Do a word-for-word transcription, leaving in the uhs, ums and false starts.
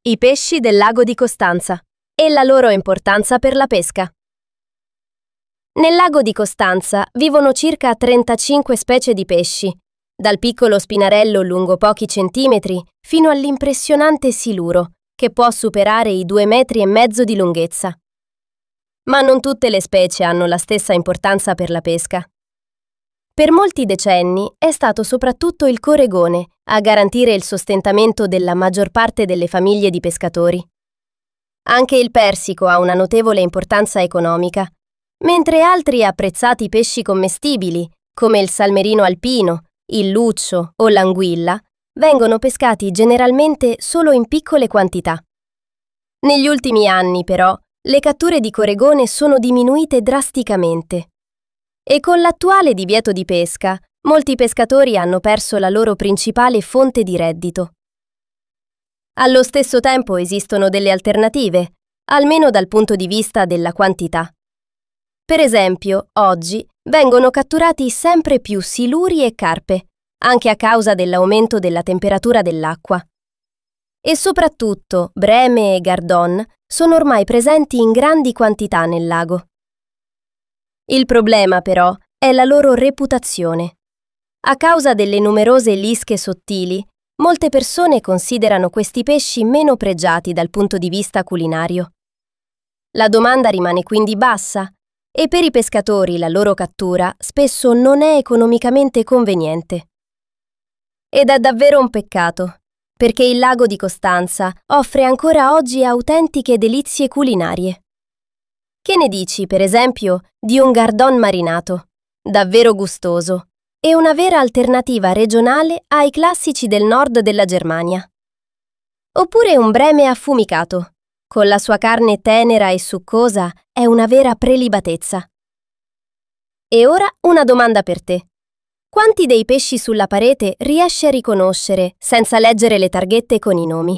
I pesci del lago di Costanza e la loro importanza per la pesca. Nel lago di Costanza vivono circa trentacinque specie di pesci, dal piccolo spinarello lungo pochi centimetri fino all'impressionante siluro, che può superare i due metri e mezzo di lunghezza. Ma non tutte le specie hanno la stessa importanza per la pesca. Per molti decenni è stato soprattutto il coregone a garantire il sostentamento della maggior parte delle famiglie di pescatori. Anche il persico ha una notevole importanza economica, mentre altri apprezzati pesci commestibili, come il salmerino alpino, il luccio o l'anguilla, vengono pescati generalmente solo in piccole quantità. Negli ultimi anni, però, le catture di coregone sono diminuite drasticamente. E con l'attuale divieto di pesca, molti pescatori hanno perso la loro principale fonte di reddito. Allo stesso tempo esistono delle alternative, almeno dal punto di vista della quantità. Per esempio, oggi vengono catturati sempre più siluri e carpe, anche a causa dell'aumento della temperatura dell'acqua. E soprattutto breme e gardon sono ormai presenti in grandi quantità nel lago. Il problema, però, è la loro reputazione. A causa delle numerose lische sottili, molte persone considerano questi pesci meno pregiati dal punto di vista culinario. La domanda rimane quindi bassa e per i pescatori la loro cattura spesso non è economicamente conveniente. Ed è davvero un peccato, perché il lago di Costanza offre ancora oggi autentiche delizie culinarie. Che ne dici, per esempio, di un gardon marinato, davvero gustoso, e una vera alternativa regionale ai classici del nord della Germania? Oppure un breme affumicato, con la sua carne tenera e succosa, è una vera prelibatezza. E ora una domanda per te. Quanti dei pesci sulla parete riesci a riconoscere senza leggere le targhette con i nomi?